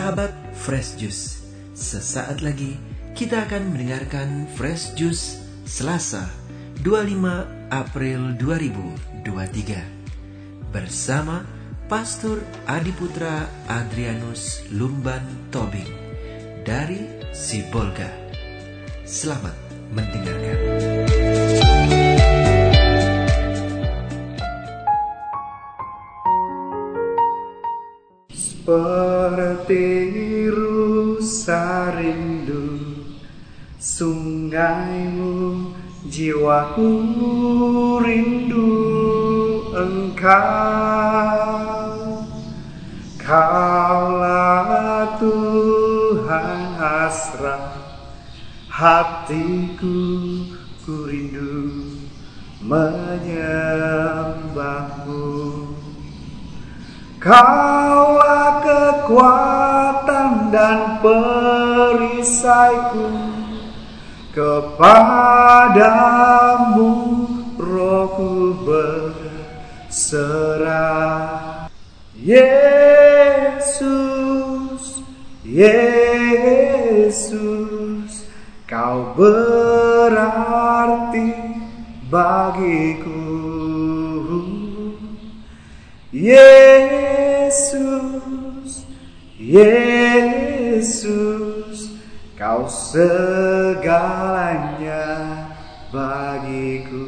Sahabat Fresh Juice, sesaat lagi kita akan mendengarkan Fresh Juice Selasa 25 April 2023 bersama Pastor Adiputra Adrianus Lumban Tobing dari Sibolga. Selamat mendengarkan. Seperti rusa rindu sungaimu, jiwaku rindu Engkau. Kaulah Tuhan hasrat hatiku, ku rindu menyembahmu. Kaulah kekuatan dan perisaiku, kepadamu rohku berserah. Yesus, Yesus, Kau berarti bagiku. Yesus, Yesus, Kau segalanya bagiku.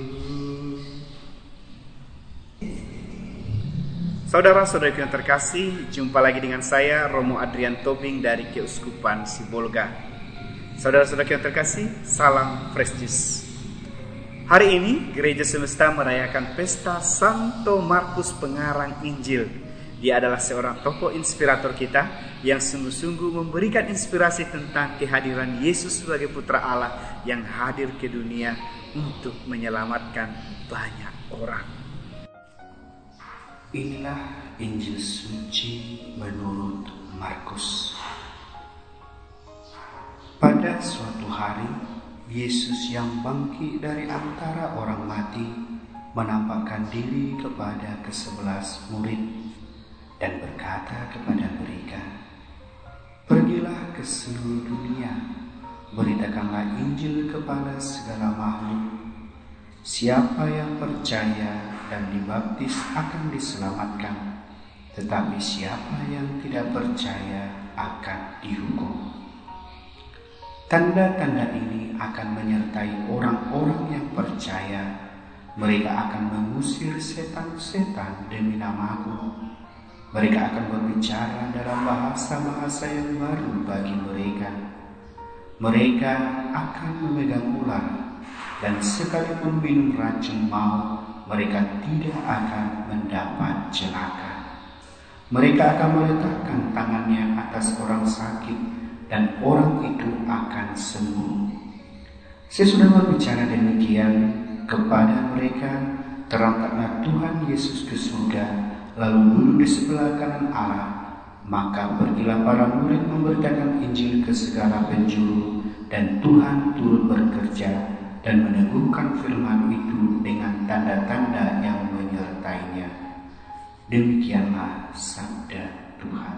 Saudara-saudari yang terkasih, jumpa lagi dengan saya Romo Adrian Tobing dari Keuskupan Sibolga. Saudara-saudari yang terkasih, salam Fresh Juice. Hari ini Gereja Semesta merayakan pesta Santo Markus Pengarang Injil. Dia adalah seorang tokoh inspirator kita yang sungguh-sungguh memberikan inspirasi tentang kehadiran Yesus sebagai Putra Allah yang hadir ke dunia untuk menyelamatkan banyak orang. Inilah Injil suci menurut Markus. Pada suatu hari, Yesus yang bangkit dari antara orang mati menampakkan diri kepada ke-11 murid dan berkata kepada mereka, "Pergilah ke seluruh dunia, beritakanlah Injil kepada segala makhluk. Siapa yang percaya dan dibaptis akan diselamatkan, tetapi siapa yang tidak percaya akan dihukum. Tanda-tanda ini akan menyertai orang-orang yang percaya. Mereka akan mengusir setan-setan demi nama-Ku. Mereka akan berbicara dalam bahasa-bahasa yang baru bagi mereka. Mereka akan memegang ular, dan sekalipun minum racun maut, mereka tidak akan mendapat celaka. Mereka akan meletakkan tangannya atas orang sakit, dan orang itu akan sembuh." Sesudah berbicara demikian kepada mereka, terangkatlah Tuhan Yesus ke surga, lalu duduk di sebelah kanan Allah. Maka pergilah para murid memberitakan Injil ke segala penjuru, dan Tuhan turut bekerja dan meneguhkan firman itu dengan tanda-tanda yang menyertainya. Demikianlah sabda Tuhan.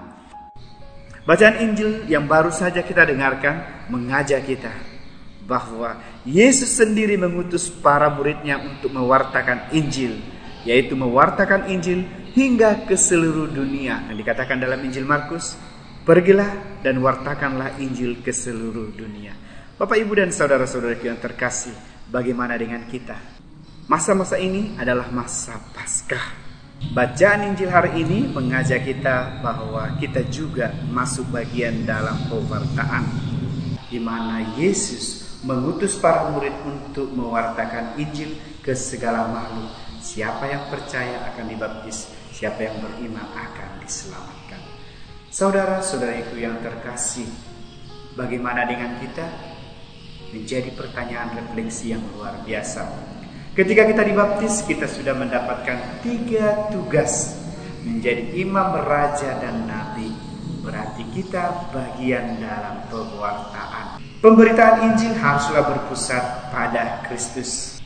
Bacaan Injil yang baru saja kita dengarkan mengajak kita bahwa Yesus sendiri mengutus para muridnya untuk mewartakan Injil, yaitu mewartakan Injil hingga ke seluruh dunia. Yang dikatakan dalam Injil Markus, "Pergilah dan wartakanlah Injil ke seluruh dunia." Bapak, Ibu, dan saudara-saudara yang terkasih, bagaimana dengan kita? Masa-masa ini adalah masa Paskah. Bacaan Injil hari ini mengajak kita bahwa kita juga masuk bagian dalam pewartaan, di mana Yesus mengutus para murid untuk mewartakan Injil ke segala makhluk. Siapa yang percaya akan dibaptis, siapa yang beriman akan diselamatkan. Saudara-saudariku yang terkasih, bagaimana dengan kita? Menjadi pertanyaan refleksi yang luar biasa. Ketika kita dibaptis, kita sudah mendapatkan 3 tugas: menjadi imam, raja, dan nabi. Berarti kita bagian dalam pewartaan. Pemberitaan Injil haruslah berpusat pada Kristus.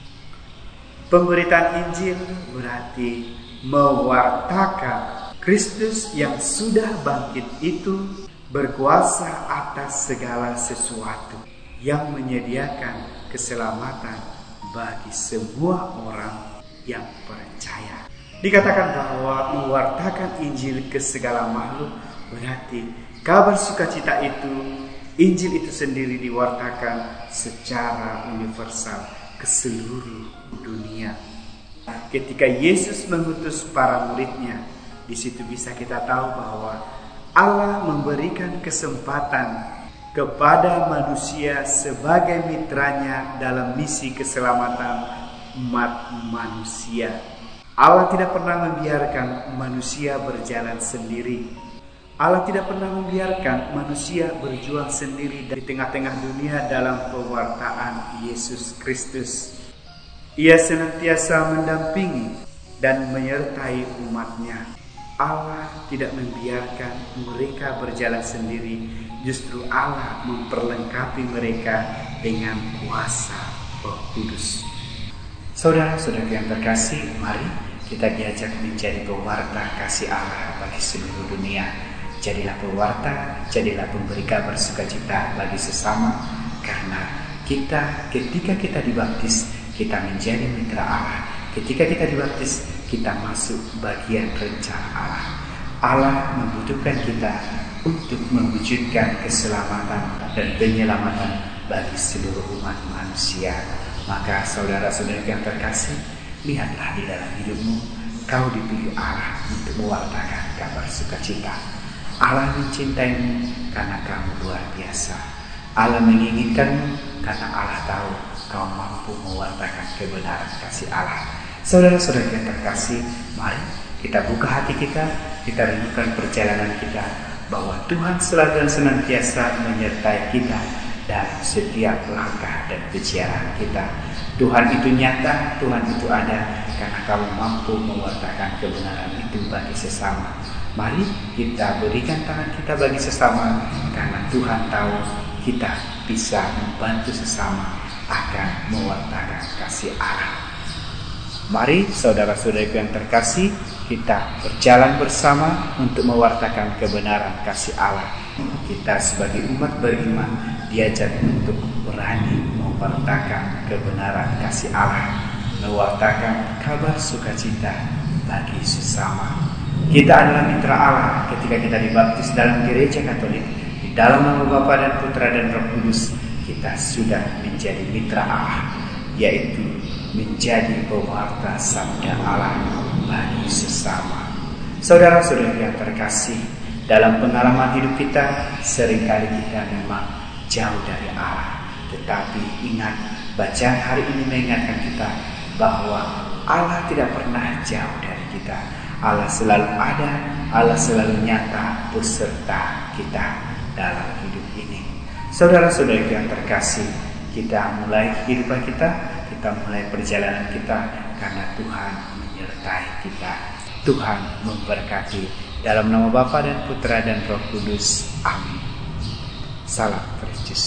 Pemberitaan Injil berarti mewartakan Kristus yang sudah bangkit itu berkuasa atas segala sesuatu, yang menyediakan keselamatan bagi semua orang yang percaya. Dikatakan bahwa mewartakan Injil ke segala makhluk berarti kabar sukacita itu, Injil itu sendiri diwartakan secara universal ke seluruh dunia. Ketika Yesus mengutus para muridnya, di situ bisa kita tahu bahwa Allah memberikan kesempatan kepada manusia sebagai mitranya dalam misi keselamatan umat manusia. Allah tidak pernah membiarkan manusia berjalan sendiri. Allah tidak pernah membiarkan manusia berjuang sendiri di tengah-tengah dunia dalam pewartaan Yesus Kristus. Ia senantiasa mendampingi dan menyertai umatnya. Allah tidak membiarkan mereka berjalan sendiri, justru Allah memperlengkapi mereka dengan kuasa Roh Kudus. Saudara-saudara yang terkasih, mari kita diajak menjadi pewarta kasih Allah bagi seluruh dunia. Jadilah pewarta, jadilah pemberi kabar sukacita bagi sesama, karena ketika kita dibaptis, kita menjadi mitra Allah. Ketika kita dibaptis, kita masuk bagian rencana Allah. Allah membutuhkan kita untuk mewujudkan keselamatan dan penyelamatan bagi seluruh umat manusia. Maka saudara-saudara yang terkasih, lihatlah di dalam hidupmu, kau dipilih Allah untuk mewartakan kabar sukacita. Allah mencintaimu karena kamu luar biasa. Allah menginginkanmu karena Allah tahu kau mampu mewartakan kebenaran kasih Allah. Saudara-saudara yang terkasih, mari kita buka hati kita renungkan perjalanan kita, bahwa Tuhan selalu dan senantiasa menyertai kita dalam setiap langkah dan kejaran kita. Tuhan itu nyata, Tuhan itu ada, karena kamu mampu mewartakan kebenaran itu bagi sesama. Mari kita berikan tangan kita bagi sesama, karena Tuhan tahu kita bisa membantu sesama akan mewartakan kasih Allah. Mari saudara-saudara yang terkasih, kita berjalan bersama untuk mewartakan kebenaran kasih Allah. Kita sebagai umat beriman diajak untuk berani mewartakan kebenaran kasih Allah, mewartakan kabar sukacita bagi sesama. Kita adalah mitra Allah ketika kita dibaptis dalam gereja Katolik. Di dalam nama Bapa dan Putra dan Roh Kudus, kita sudah menjadi mitra Allah, yaitu menjadi pewarta sabda Allah bagi sesama. Saudara-saudara yang terkasih, dalam pengalaman hidup kita, seringkali kita memang jauh dari Allah. Tetapi ingat, bacaan hari ini mengingatkan kita bahwa Allah tidak pernah jauh dari kita. Allah selalu ada, Allah selalu nyata beserta kita dalam hidup ini. Saudara-saudara yang terkasih, kita mulai kehidupan kita mulai perjalanan kita karena Tuhan menyertai kita. Tuhan memberkati. Dalam nama Bapa dan Putra dan Roh Kudus. Amin. Salam Fresh Juice.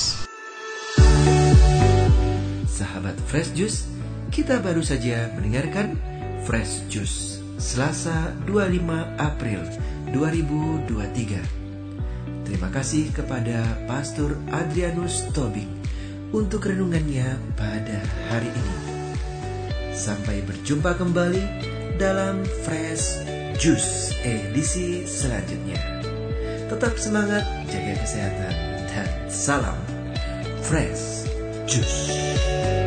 Sahabat Fresh Juice, kita baru saja mendengarkan Fresh Juice Selasa 25 April 2023. Terima kasih kepada Pastor Adrianus Tobing untuk renungannya pada hari ini. Sampai berjumpa kembali dalam Fresh Juice edisi selanjutnya. Tetap semangat, jaga kesehatan, dan salam Fresh Juice.